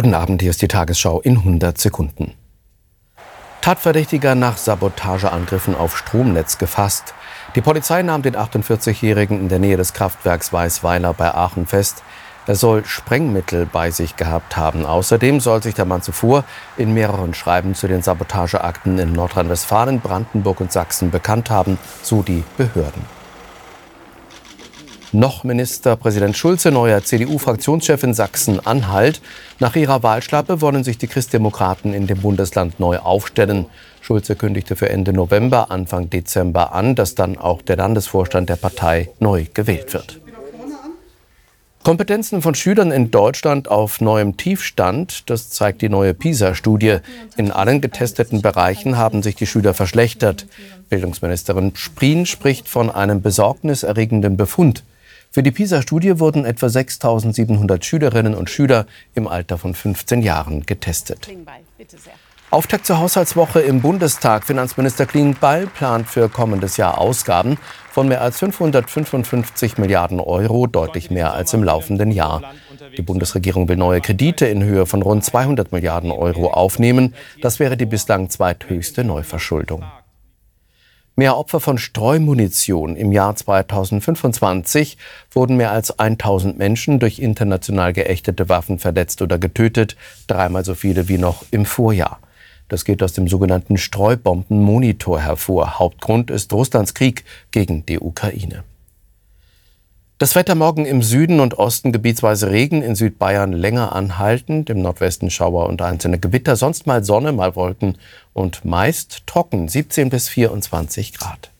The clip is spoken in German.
Guten Abend, hier ist die Tagesschau in 100 Sekunden. Tatverdächtiger nach Sabotageangriffen auf Stromnetz gefasst. Die Polizei nahm den 48-Jährigen in der Nähe des Kraftwerks Weißweiler bei Aachen fest. Er soll Sprengmittel bei sich gehabt haben. Außerdem soll sich der Mann zuvor in mehreren Schreiben zu den Sabotageakten in Nordrhein-Westfalen, Brandenburg und Sachsen bekannt haben, so die Behörden. Noch Ministerpräsident Schulze, neuer CDU-Fraktionschef in Sachsen-Anhalt. Nach ihrer Wahlschlappe wollen sich die Christdemokraten in dem Bundesland neu aufstellen. Schulze kündigte für Ende November, Anfang Dezember an, dass dann auch der Landesvorstand der Partei neu gewählt wird. Kompetenzen von Schülern in Deutschland auf neuem Tiefstand, das zeigt die neue PISA-Studie. In allen getesteten Bereichen haben sich die Schüler verschlechtert. Bildungsministerin Sprien spricht von einem besorgniserregenden Befund. Für die PISA-Studie wurden etwa 6.700 Schülerinnen und Schüler im Alter von 15 Jahren getestet. Auftakt zur Haushaltswoche im Bundestag. Finanzminister Klingbeil plant für kommendes Jahr Ausgaben von mehr als 555 Milliarden Euro, deutlich mehr als im laufenden Jahr. Die Bundesregierung will neue Kredite in Höhe von rund 200 Milliarden Euro aufnehmen. Das wäre die bislang zweithöchste Neuverschuldung. Mehr Opfer von Streumunition. Im Jahr 2025 wurden mehr als 1000 Menschen durch international geächtete Waffen verletzt oder getötet, dreimal so viele wie noch im Vorjahr. Das geht aus dem sogenannten Streubombenmonitor hervor. Hauptgrund ist Russlands Krieg gegen die Ukraine. Das Wetter morgen im Süden und Osten gebietsweise Regen, in Südbayern länger anhaltend, im Nordwesten Schauer und einzelne Gewitter, sonst mal Sonne, mal Wolken und meist trocken, 17 bis 24 Grad.